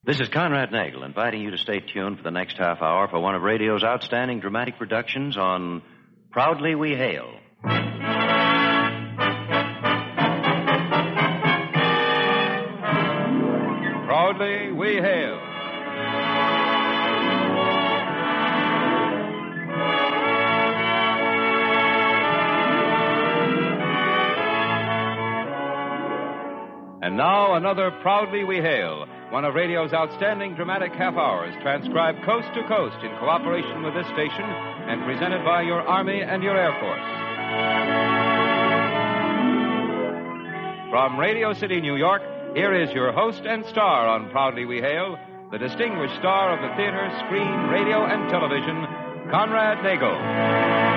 This is Conrad Nagel inviting you to stay tuned for the next half hour for one of radio's outstanding dramatic productions on Proudly We Hail. Proudly We Hail. And now another Proudly We Hail, one of radio's outstanding dramatic half hours, transcribed coast to coast in cooperation with this station and presented by your Army and your Air Force. From Radio City, New York, here is your host and star on Proudly We Hail, the distinguished star of the theater, screen, radio, and television, Conrad Nagel.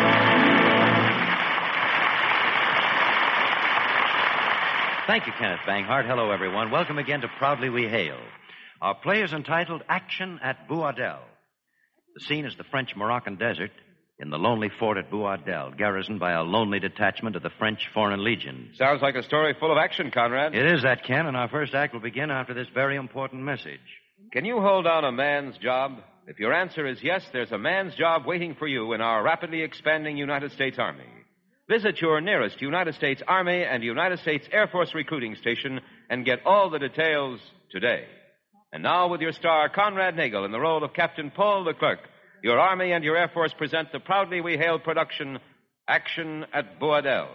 Thank you, Kenneth Banghart. Hello, everyone. Welcome again to Proudly We Hail. Our play is entitled Action at Boisardel. The scene is the French-Moroccan desert in the lonely fort at Boisardel, garrisoned by a lonely detachment of the French Foreign Legion. Sounds like a story full of action, Conrad. It is that, Ken, and our first act will begin after this very important message. Can you hold down a man's job? If your answer is yes, there's a man's job waiting for you in our rapidly expanding United States Army. Visit your nearest United States Army and United States Air Force recruiting station and get all the details today. And now, with your star, Conrad Nagel, in the role of Captain Paul Leclerc, your Army and your Air Force present the Proudly We Hail production, Action at Boisardel.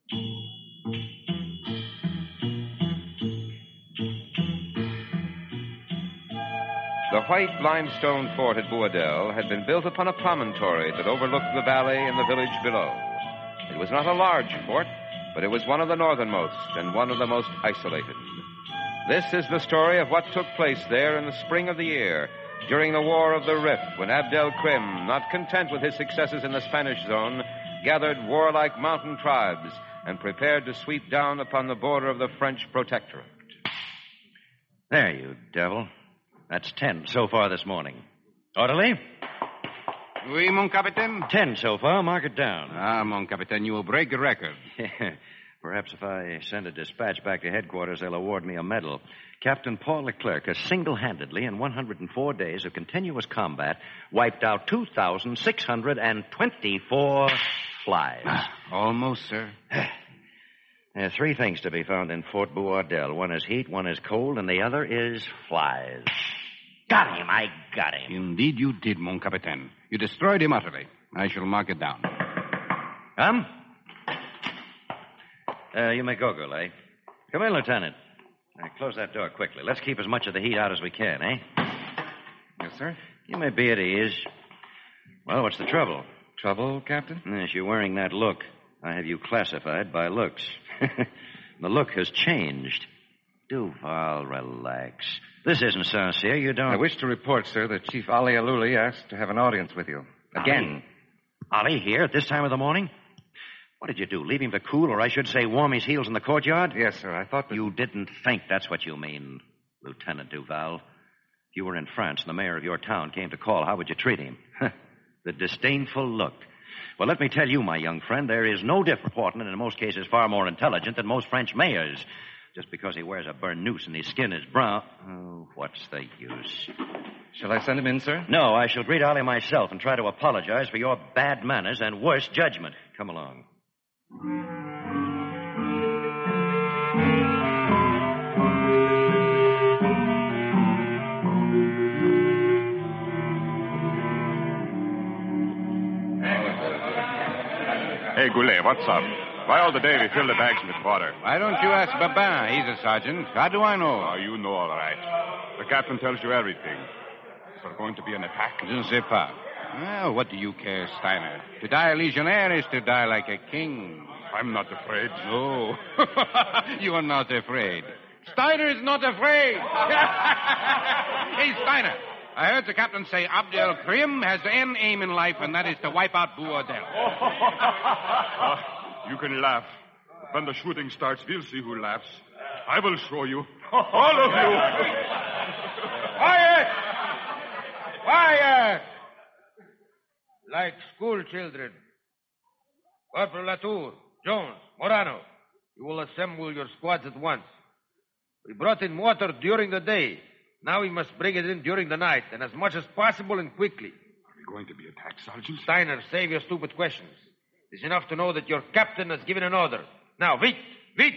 The white limestone fort at Boisardel had been built upon a promontory that overlooked the valley and the village below. It was not a large fort, but it was one of the northernmost and one of the most isolated. This is the story of what took place there in the spring of the year, during the War of the Rif, when Abdel Krim, not content with his successes in the Spanish zone, gathered warlike mountain tribes and prepared to sweep down upon the border of the French protectorate. There, you devil. That's 10 so far this morning. Orderly? Oui, mon capitaine? 10 so far. Mark it down. Ah, mon capitaine, you will break a record. Perhaps if I send a dispatch back to headquarters, they'll award me a medal. Captain Paul Leclerc has single-handedly, in 104 days of continuous combat, wiped out 2,624 flies. Almost, sir. There are 3 things to be found in Fort Boisardel. One is heat, one is cold, and the other is flies. Got him. I got him. Indeed you did, mon capitaine. You destroyed him utterly. I shall mark it down. Come. You may go, Goulet. Come in, Lieutenant. Now, close that door quickly. Let's keep as much of the heat out as we can, eh? Yes, sir. You may be at ease. Well, what's the trouble? Trouble, Captain? Yes, you're wearing that look. I have you classified by looks. The look has changed. Duval, relax. This isn't sincere. You don't... I wish to report, sir, that Chief Ali Aluli asked to have an audience with you. Again. Ali here at this time of the morning? What did you do? Leave him to cool, or I should say warm his heels in the courtyard? Yes, sir. I thought that... You didn't think, that's what you mean, Lieutenant Duval. If you were in France and the mayor of your town came to call, how would you treat him? The disdainful look. Well, let me tell you, my young friend, there is no difference important and in most cases far more intelligent than most French mayors. Just because he wears a burnous and his skin is brown... Oh, what's the use? Shall I send him in, sir? No, I shall greet Ali myself and try to apologize for your bad manners and worse judgment. Come along. Hey, Goulet, what's up? Why all the day we fill the bags with water? Why don't you ask Babin? He's a sergeant. How do I know? Oh, you know all right. The captain tells you everything. Is there going to be an attack? Je ne sais pas. Well, what do you care, Steiner? To die a legionnaire is to die like a king. I'm not afraid. No. You are not afraid. Steiner is not afraid. Hey, Steiner. I heard the captain say Abdel Krim has an aim in life, and that is to wipe out Boisardel. You can laugh. When the shooting starts, we'll see who laughs. I will show you. All of you. Quiet! Quiet! Like school children. Corporal Latour, Jones, Morano, you will assemble your squads at once. We brought in water during the day. Now we must bring it in during the night, and as much as possible and quickly. Are we going to be attacked, Sergeant? Steiner, save your stupid questions. It's enough to know that your captain has given an order. Now, wait, wait.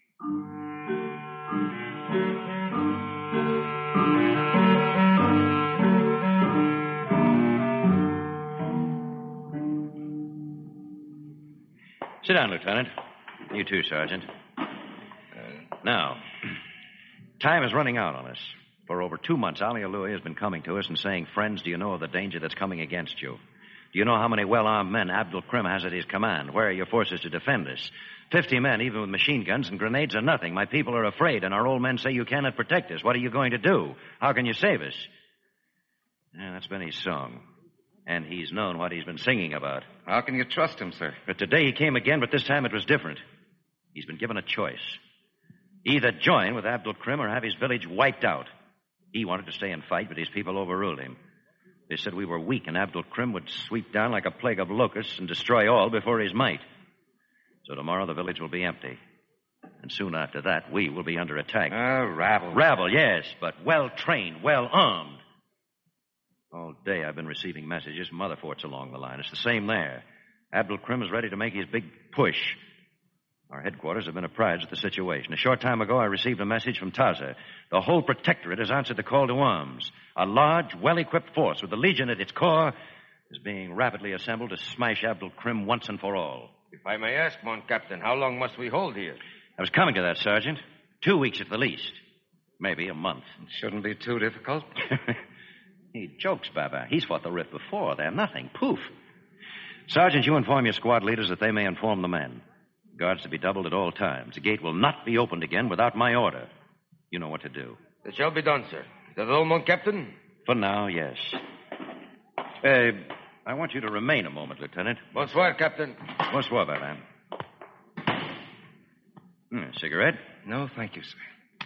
Sit down, Lieutenant. You too, Sergeant. Now, time is running out on us. For over 2 months, Ali Alui has been coming to us and saying, friends, do you know of the danger that's coming against you? Do you know how many well-armed men Abdul Krim has at his command? Where are your forces to defend us? 50 men, even with machine guns and grenades, are nothing. My people are afraid, and our old men say you cannot protect us. What are you going to do? How can you save us? Yeah, that's been his song. And he's known what he's been singing about. How can you trust him, sir? But today he came again, but this time it was different. He's been given a choice. Either join with Abdul Krim or have his village wiped out. He wanted to stay and fight, but his people overruled him. They said we were weak, and Abdul Krim would sweep down like a plague of locusts and destroy all before his might. So tomorrow the village will be empty. And soon after that, we will be under attack. Rabble. Rabble, yes, but well-trained, well-armed. All day I've been receiving messages from other forts along the line. It's the same there. Abdul Krim is ready to make his big push. Our headquarters have been apprised of the situation. A short time ago, I received a message from Taza. The whole protectorate has answered the call to arms. A large, well-equipped force with the Legion at its core is being rapidly assembled to smash Abdul Krim once and for all. If I may ask, mon captain, how long must we hold here? I was coming to that, Sergeant. 2 weeks at the least. Maybe a month. It shouldn't be too difficult. He jokes, Baba. He's fought the rift before. They're nothing. Poof. Sergeant, you inform your squad leaders that they may inform the men. Guards to be doubled at all times. The gate will not be opened again without my order. You know what to do. It shall be done, sir. Is that all, mon captain? For now, yes. I want you to remain a moment, Lieutenant. Bonsoir, Captain. Bonsoir, Baba. Cigarette? No, thank you, sir.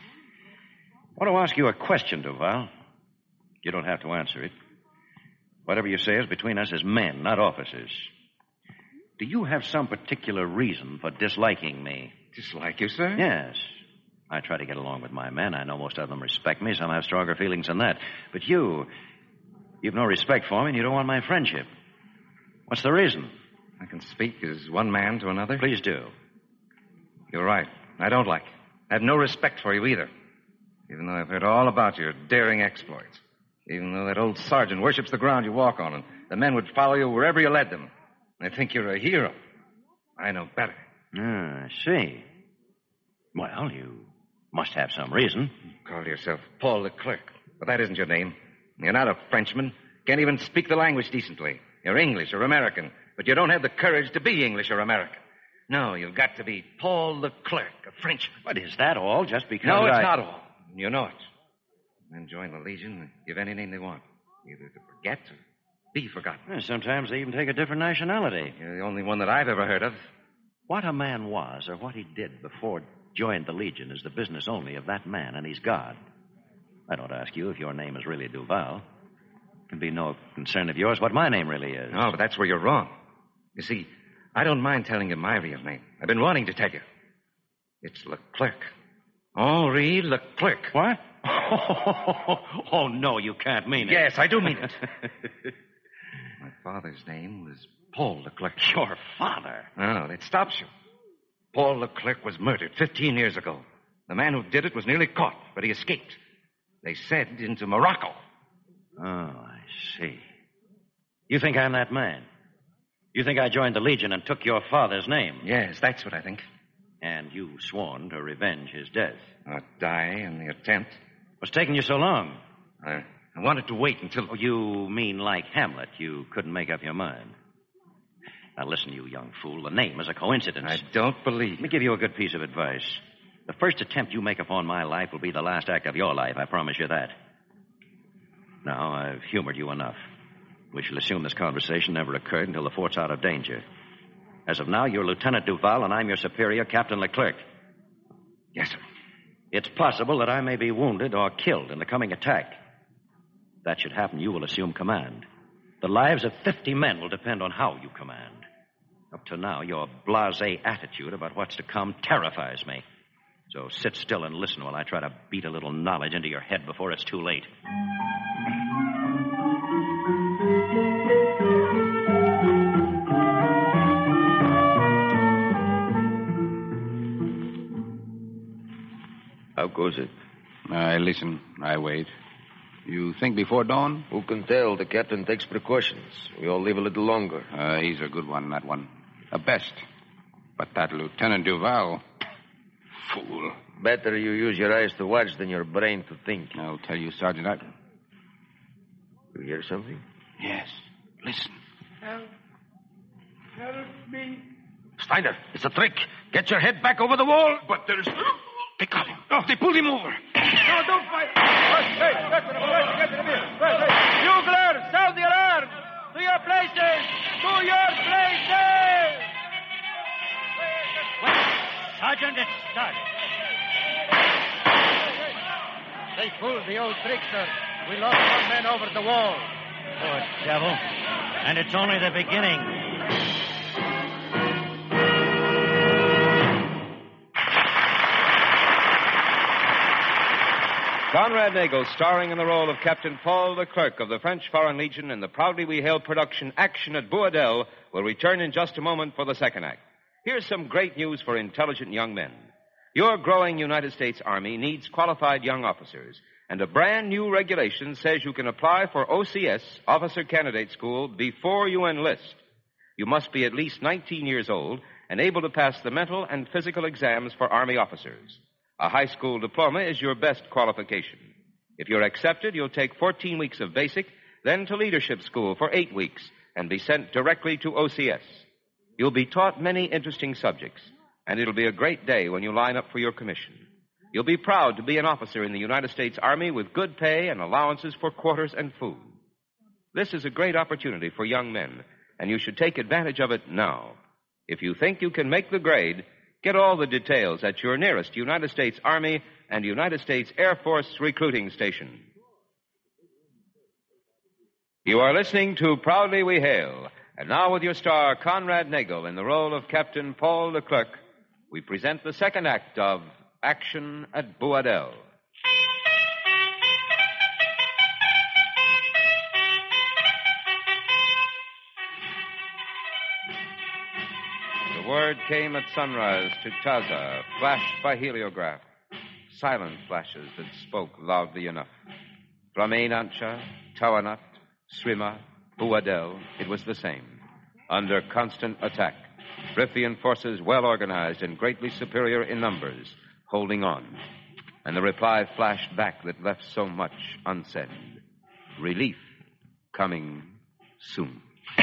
I want to ask you a question, Duval. You don't have to answer it. Whatever you say is between us as men, not officers. Do you have some particular reason for disliking me? Dislike you, sir? Yes. I try to get along with my men. I know most of them respect me. Some have stronger feelings than that. But you've no respect for me, and you don't want my friendship. What's the reason? I can speak as one man to another. Please do. You're right. I don't like you. I have no respect for you either. Even though I've heard all about your daring exploits. Even though that old sergeant worships the ground you walk on, and the men would follow you wherever you led them. They think you're a hero. I know better. I see. Well, you must have some reason. You call yourself Paul Leclerc, but that isn't your name. You're not a Frenchman. Can't even speak the language decently. You're English or American, but you don't have the courage to be English or American. No, you've got to be Paul Leclerc, a Frenchman. But is that all just because No, it's not all. You know it. Men join the Legion and give any name they want, either to forget or be forgotten. Well, sometimes they even take a different nationality. You're the only one that I've ever heard of. What a man was or what he did before joined the Legion is the business only of that man and his God. I don't ask you if your name is really Duval. It can be no concern of yours what my name really is. No, but that's where you're wrong. You see, I don't mind telling you my real name. I've been wanting to tell you. It's Leclerc. Henri Leclerc. What? Oh, no, you can't mean it. Yes, I do mean it. My father's name was Paul Leclerc. Your father? No, that stops you. Paul Leclerc was murdered 15 years ago. The man who did it was nearly caught, but he escaped. They said into Morocco. Oh, I see. You think I'm that man? You think I joined the Legion and took your father's name? Yes, that's what I think. And you sworn to revenge his death. Not die in the attempt. What's taking you so long? I wanted to wait until... Oh, you mean like Hamlet. You couldn't make up your mind. Now, listen, you young fool. The name is a coincidence. I don't believe... Let me give you a good piece of advice. The first attempt you make upon my life will be the last act of your life. I promise you that. Now, I've humored you enough. We shall assume this conversation never occurred until the fort's out of danger. As of now, you're Lieutenant Duval, and I'm your superior, Captain Leclerc. Yes, sir. It's possible that I may be wounded or killed in the coming attack. If that should happen, you will assume command. The lives of 50 men will depend on how you command. Up to now, your blasé attitude about what's to come terrifies me. So sit still and listen while I try to beat a little knowledge into your head before it's too late. How goes it? I listen. I wait. You think before dawn? Who can tell? The captain takes precautions. We all live a little longer. He's a good one, that one. The best. But that Lieutenant Duval... Fool. Better you use your eyes to watch than your brain to think. I'll tell you, Sergeant, You hear something? Yes. Listen. Help me. Steiner, it's a trick. Get your head back over the wall. But there's... They got him. Oh, they pulled him over. No, don't fight. Hey, get to the Bugler, sound the alarm. To your places. To your places. Sergeant, it started. They pulled the old trick, sir. We lost one man over the wall. Poor devil. And it's only the beginning. Conrad Nagel, starring in the role of Captain Paul Leclerc of the French Foreign Legion in the proudly we hail production Action at Boisdel, will return in just a moment for the second act. Here's some great news for intelligent young men. Your growing United States Army needs qualified young officers, and a brand new regulation says you can apply for OCS, Officer Candidate School, before you enlist. You must be at least 19 years old and able to pass the mental and physical exams for Army officers. A high school diploma is your best qualification. If you're accepted, you'll take 14 weeks of basic, then to leadership school for 8 weeks, and be sent directly to OCS. You'll be taught many interesting subjects, and it'll be a great day when you line up for your commission. You'll be proud to be an officer in the United States Army with good pay and allowances for quarters and food. This is a great opportunity for young men, and you should take advantage of it now. If you think you can make the grade, get all the details at your nearest United States Army and United States Air Force recruiting station. You are listening to Proudly We Hail. And now with your star, Conrad Nagel, in the role of Captain Paul Leclerc, we present the second act of Action at Boisdel. The word came at sunrise to Taza, flashed by heliograph. Silent flashes that spoke loudly enough. From Ainancha, Tawanat, Srima, Boisdel, it was the same. Under constant attack. Riffian forces well organized and greatly superior in numbers, holding on. And the reply flashed back that left so much unsaid. Relief coming soon.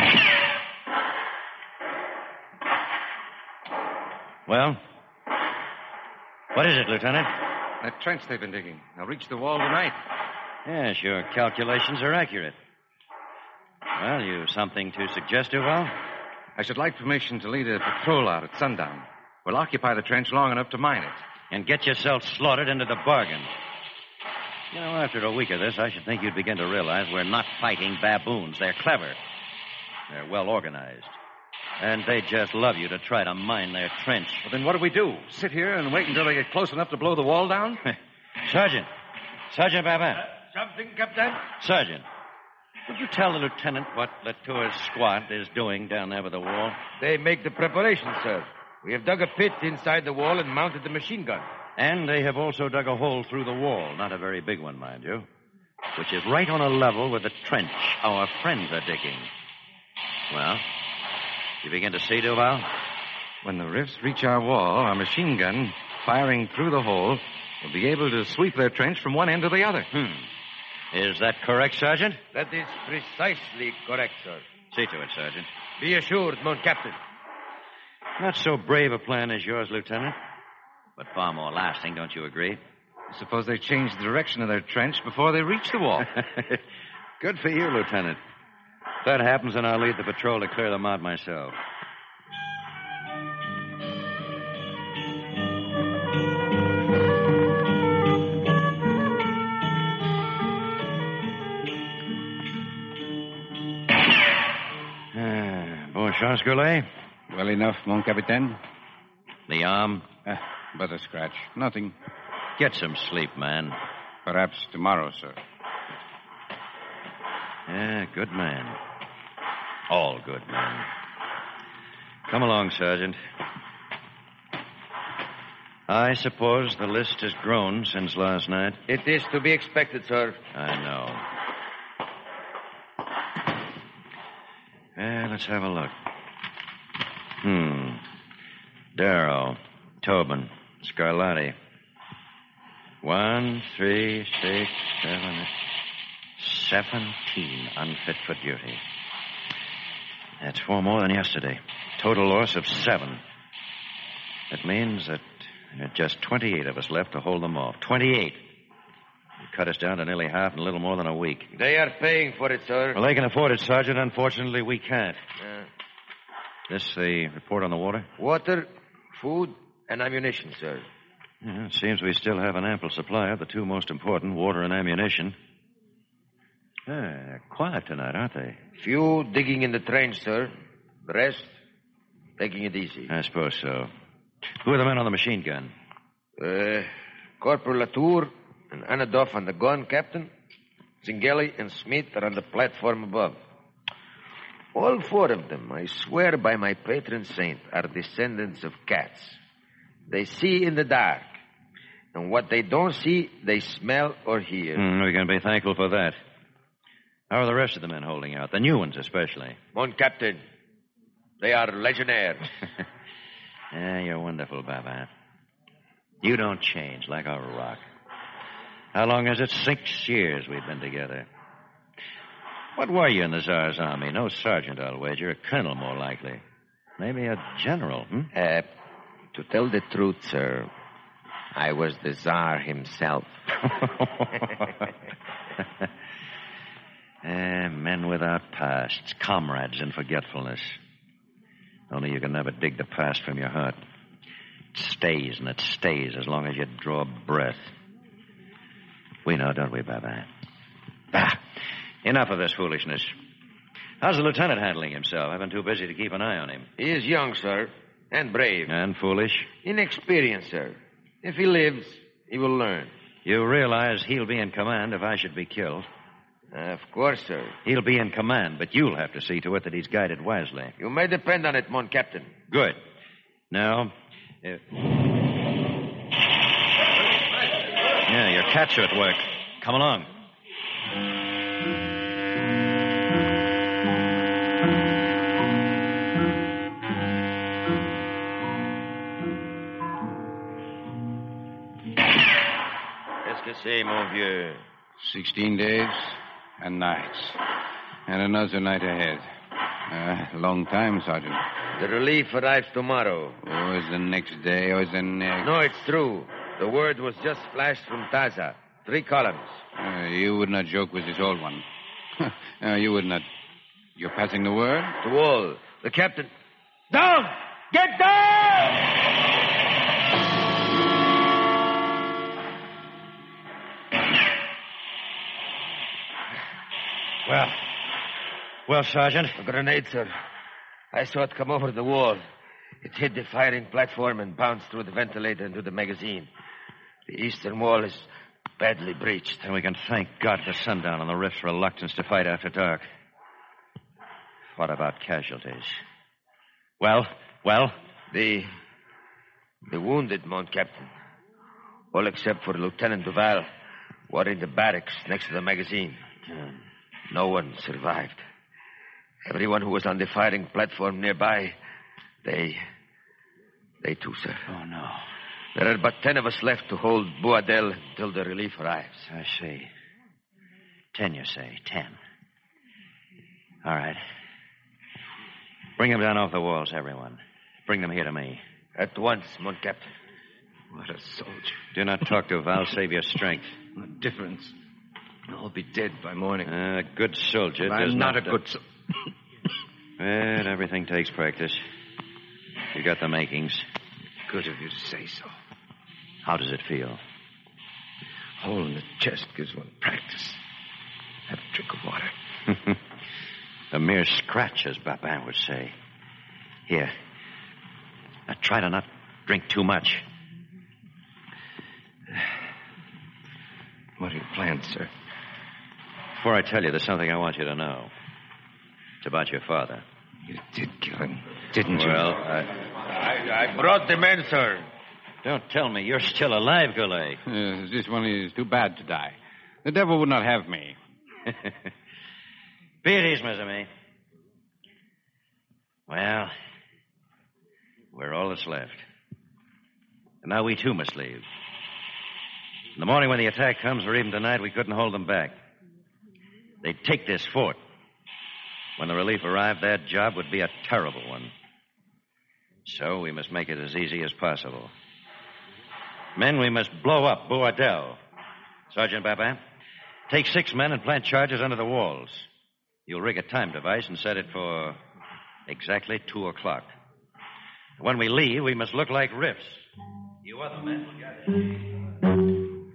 Well? What is it, Lieutenant? That trench they've been digging. They'll reach the wall tonight. Yes, your calculations are accurate. Well, you something to suggest, Duval? I should like permission to lead a patrol out at sundown. We'll occupy the trench long enough to mine it. And get yourself slaughtered into the bargain. You know, after a week of this, I should think you'd begin to realize we're not fighting baboons. They're clever. They're well organized. And they just love you to try to mine their trench. Well, then what do we do? Sit here and wait until they get close enough to blow the wall down? Sergeant Babin. Something, Captain? Sergeant, would you tell the lieutenant what Latour's squad is doing down there by the wall? They make the preparations, sir. We have dug a pit inside the wall and mounted the machine gun. And they have also dug a hole through the wall, not a very big one, mind you, which is right on a level with the trench our friends are digging. Well, you begin to see, Duval? When the rifts reach our wall, our machine gun, firing through the hole, will be able to sweep their trench from one end to the other. Is that correct, Sergeant? That is precisely correct, sir. See to it, Sergeant. Be assured, mon captain. Not so brave a plan as yours, Lieutenant, but far more lasting, don't you agree? Suppose they change the direction of their trench before they reach the wall. Good for you, Lieutenant. If that happens, then I'll lead the patrol to clear them out myself. Bonjour, Goulet. Well enough, mon capitaine. The arm? but a scratch. Nothing. Get some sleep, man. Perhaps tomorrow, sir. Yeah, good man. All good men. Come along, Sergeant. I suppose the list has grown since last night. It is to be expected, sir. I know. Let's have a look. Darrow, Tobin, Scarlatti. 1, 3, 6, 7, 17 unfit for duty. That's 4 more than yesterday. Total loss of 7. That means that there are just 28 of us left to hold them off. 28. You cut us down to nearly half in a little more than a week. They are paying for it, sir. Well, they can afford it, Sergeant. Unfortunately, we can't. This the report on the water? Water, food, and ammunition, sir. Yeah, it seems we still have an ample supply of the 2 most important, water and ammunition. They're quiet tonight, aren't they? Few digging in the trench, sir. The rest, taking it easy. I suppose so. Who are the men on the machine gun? Corporal Latour and Anadoff on the gun, Captain. Zingeli and Smith are on the platform above. All 4 of them, I swear by my patron saint, are descendants of cats. They see in the dark. And what they don't see, they smell or hear. We can be thankful for that. How are the rest of the men holding out? The new ones, especially. Mon Captain, they are legionnaires. Yeah, you're wonderful, Babin. You don't change like a rock. How long is it? 6 years we've been together. What were you in the Tsar's army? No sergeant, I'll wager. A colonel, more likely. Maybe a general, To tell the truth, sir, I was the Tsar himself. Men without pasts, comrades in forgetfulness. Only you can never dig the past from your heart. It stays, and it stays as long as you draw breath. We know, don't we, Babin? Enough of this foolishness. How's the lieutenant handling himself? I've been too busy to keep an eye on him. He is young, sir, and brave. And foolish? Inexperienced, sir. If he lives, he will learn. You realize he'll be in command if I should be killed? Of course, sir. He'll be in command, but you'll have to see to it that he's guided wisely. You may depend on it, mon Captain. Good. Now, yeah, your cats are at work. Come along. Qu'est-ce que c'est, mon vieux? 16 days and nights. And another night ahead. Long time, Sergeant. The relief arrives tomorrow. Oh, is the next day or is the next? No, it's true. The word was just flashed from Taza. 3 columns. You would not joke with this old one. You would not. You're passing the word? To all. The captain. Down! Get down! Well, Sergeant? A grenade, sir. I saw it come over the wall. It hit the firing platform and bounced through the ventilator into the magazine. The eastern wall is badly breached. Then we can thank God for sundown and the rift's reluctance to fight after dark. What about casualties? Well? The wounded, mon Captain, all except for Lieutenant Duval, were in the barracks next to the magazine. No one survived. Everyone who was on the firing platform nearby, they too, sir. Oh, no. There are but 10 of us left to hold Boisdel until the relief arrives. I see. 10, you say? 10. All right. Bring them down off the walls, everyone. Bring them here to me. At once, mon Captain. What a soldier. Do not talk to Val. Save your strength. What difference? I'll be dead by morning. A good soldier does I'm not a good soldier. Well, everything takes practice. You got the makings. Good of you to say so. How does it feel? Hole in the chest gives one practice. Have a drink of water. A mere scratch, as Babin would say. Here. Now, try to not drink too much. What are your plans, sir? Before I tell you, there's something I want you to know. It's about your father. You did kill him, didn't you? Well, I brought the men, sir. don't tell me you're still alive, Goulet. This one is too bad to die. The devil would not have me. Be at ease, mes amis. Well, we're all that's left. And now we too must leave. In the morning when the attack comes, or even tonight, we couldn't hold them back. They'd take this fort. When the relief arrived, their job would be a terrible one. So we must make it as easy as possible. Men, we must blow up Bourdelle. Sergeant Babin, take 6 men and plant charges under the walls. You'll rig a time device and set it for exactly 2 o'clock. When we leave, we must look like riffs. You other men will gather.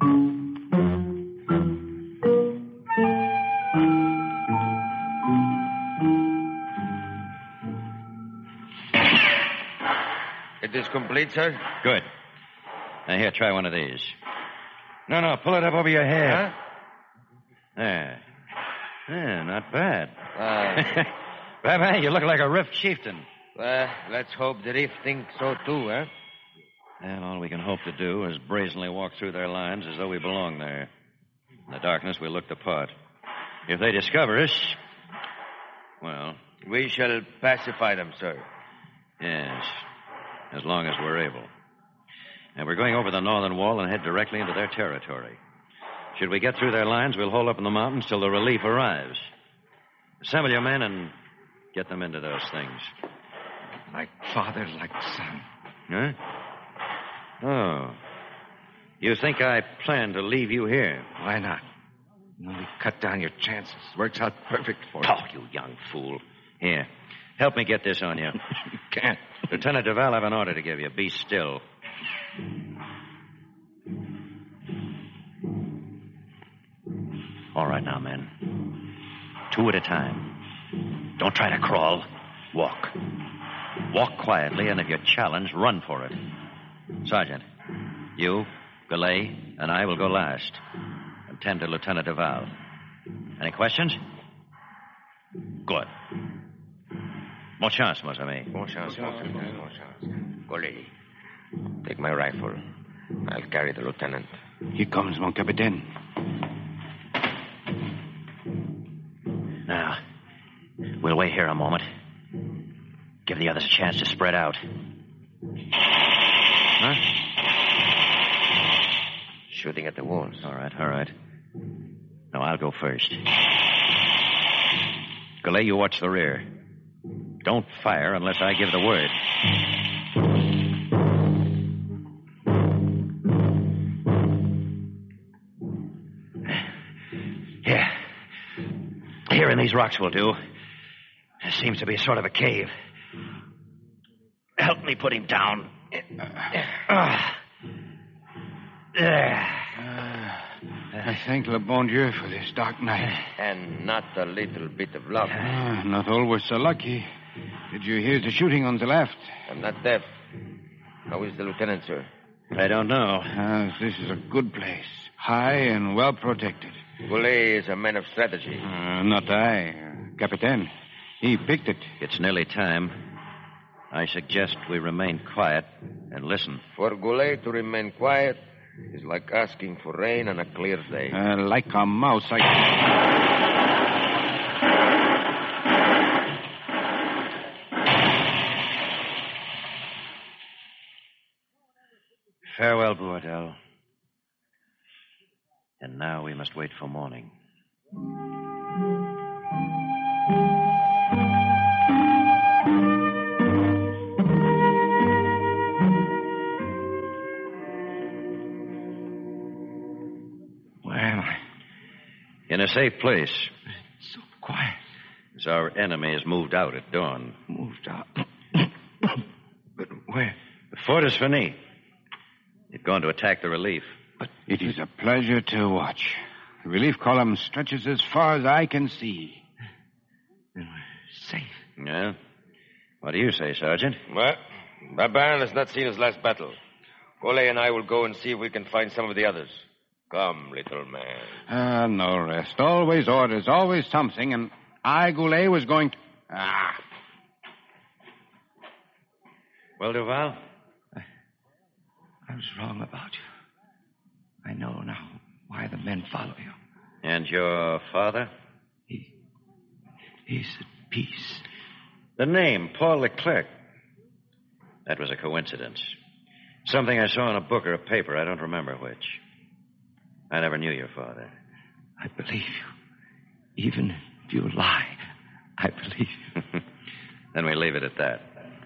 It is complete, sir? Good. Now, here, try one of these. No, pull it up over your head. Huh? There. Yeah, not bad. Babin, you look like a riff chieftain. Let's hope the reef thinks so, too, huh? Well, all we can hope to do is brazenly walk through their lines as though we belong there. In the darkness, we'll look the part. If they discover us, well... We shall pacify them, sir. Yes, as long as we're able. And we're going over the northern wall and head directly into their territory. Should we get through their lines, we'll hold up in the mountains till the relief arrives. Assemble your men and get them into those things. Like father, like son. Huh? Oh. You think I plan to leave you here? Why not? You only cut down your chances. Works out perfect for you. Oh, you young fool. Here, help me get this on you. You can't. Lieutenant Duval, I have an order to give you. Be still. All right now, men. 2 at a time. Don't try to crawl. Walk. Walk quietly, and if you're challenged, run for it. Sergeant, you, Goulet, and I will go last. And tend to Lieutenant Duval. Any questions? Good. Bon chance, mes amis. Bon chance, bon chance. Goulet, take my rifle. I'll carry the lieutenant. Here comes mon capitaine. Now, we'll wait here a moment. Give the others a chance to spread out. Huh? Shooting at the walls. All right. Now, I'll go first. Goulet, you watch the rear. Don't fire unless I give the word. Here in these rocks will do. There seems to be sort of a cave. Help me put him down. There. I thank le bon Dieu for this dark night. And not a little bit of luck. Not always so lucky. Did you hear the shooting on the left? I'm not deaf. How is the lieutenant, sir? I don't know. This is a good place. High and well protected. Goulet is a man of strategy. Not I. Captain. He picked it. It's nearly time. I suggest we remain quiet and listen. For Goulet to remain quiet is like asking for rain on a clear day. Like a mouse, I... Farewell, Bourdelle. And now we must wait for morning. Where am I? In a safe place. It's so quiet. As our enemy has moved out at dawn. Moved out. But where? The fort is finis. They've gone to attack the relief. But it is a pleasure to watch. The relief column stretches as far as I can see. Then we're safe. Yeah? What do you say, Sergeant? Well, Babin has not seen his last battle. Goulet and I will go and see if we can find some of the others. Come, little man. No rest. Always orders, always something, and I, Goulet, was going to... Well, Duval? I was wrong about you. I know now why the men follow you. And your father? He's at peace. The name, Paul Leclerc. That was a coincidence. Something I saw in a book or a paper. I don't remember which. I never knew your father. I believe you. Even if you lie, I believe you. Then we leave it at that.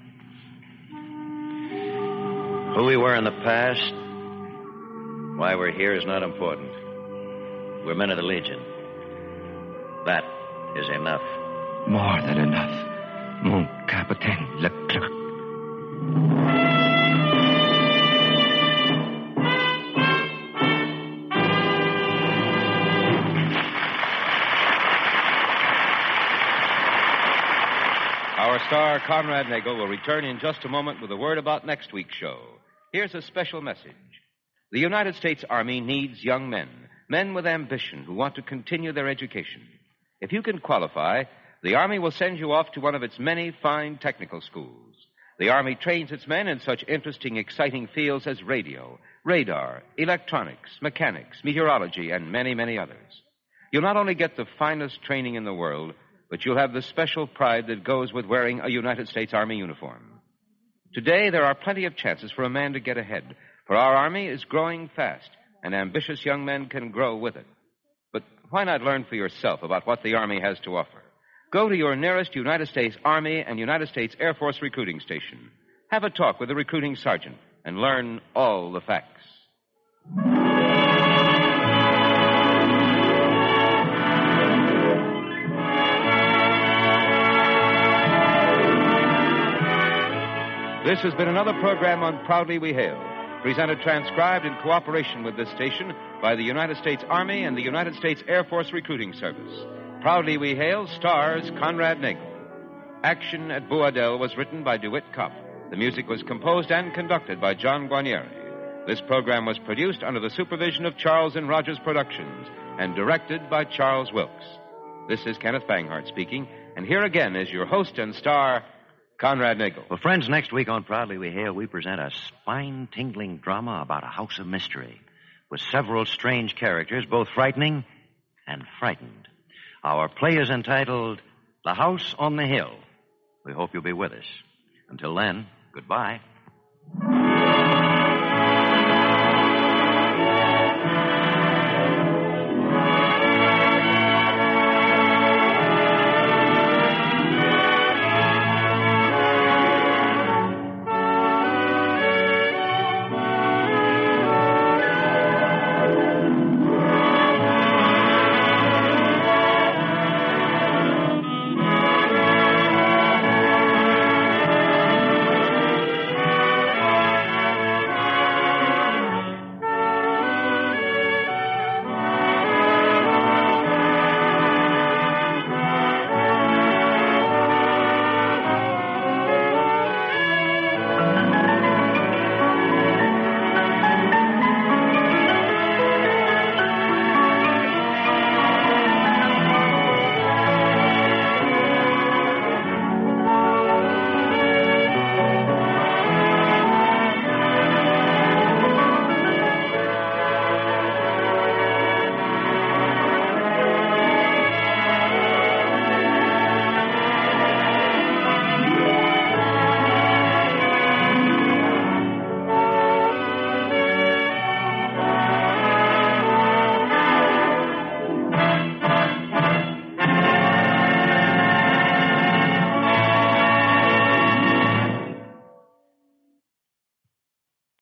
Who we were in the past, why we're here is not important. We're men of the Legion. That is enough. More than enough. Mon Capitaine Leclerc. Our star, Conrad Nagel, will return in just a moment with a word about next week's show. Here's a special message. The United States Army needs young men, men with ambition who want to continue their education. If you can qualify, the Army will send you off to one of its many fine technical schools. The Army trains its men in such interesting, exciting fields as radio, radar, electronics, mechanics, meteorology, and many, many others. You'll not only get the finest training in the world, but you'll have the special pride that goes with wearing a United States Army uniform. Today, there are plenty of chances for a man to get ahead, for our Army is growing fast, and ambitious young men can grow with it. But why not learn for yourself about what the Army has to offer? Go to your nearest United States Army and United States Air Force recruiting station. Have a talk with the recruiting sergeant and learn all the facts. This has been another program on Proudly We Hail, presented transcribed in cooperation with this station by the United States Army and the United States Air Force Recruiting Service. Proudly We Hail stars Conrad Nagel. Action at Boadell was written by DeWitt Kopp. The music was composed and conducted by John Guarnieri. This program was produced under the supervision of Charles and Rogers Productions and directed by Charles Wilkes. This is Kenneth Banghart speaking, and here again is your host and star, Conrad Nagel. Well, friends, next week on Proudly We Hail, we present a spine-tingling drama about a house of mystery with several strange characters, both frightening and frightened. Our play is entitled The House on the Hill. We hope you'll be with us. Until then, goodbye.